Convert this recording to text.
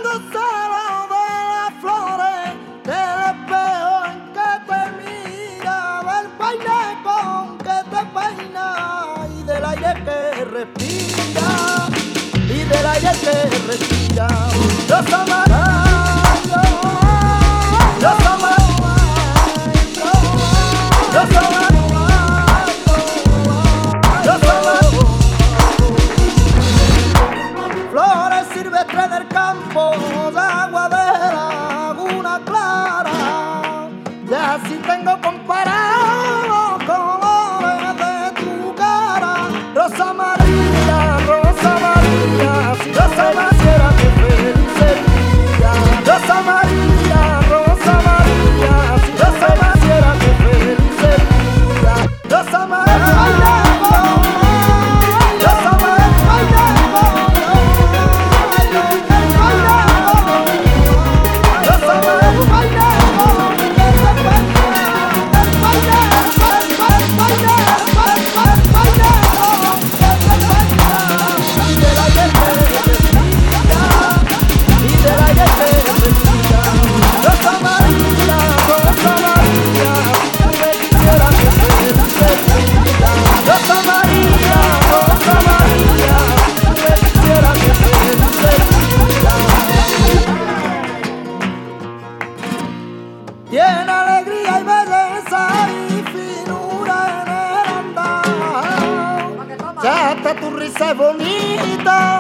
celo de las flores, del espejo en que te mira, del peine con que te peina y del aire que respira, y del aire que respira. Los amarillos, los amarillos, los amarillos, los amarillos. Flores silvestres del campo, de agua de laguna clara, y así tengo comparado los colores de tu cara. Rosa María, si yo se naciera que feliz sería. Rosa María, si yo se naciera que feliz sería. Rosa María, Rosa María. Tiene alegría y belleza y finura en el andar, ya hasta tu risa es bonita.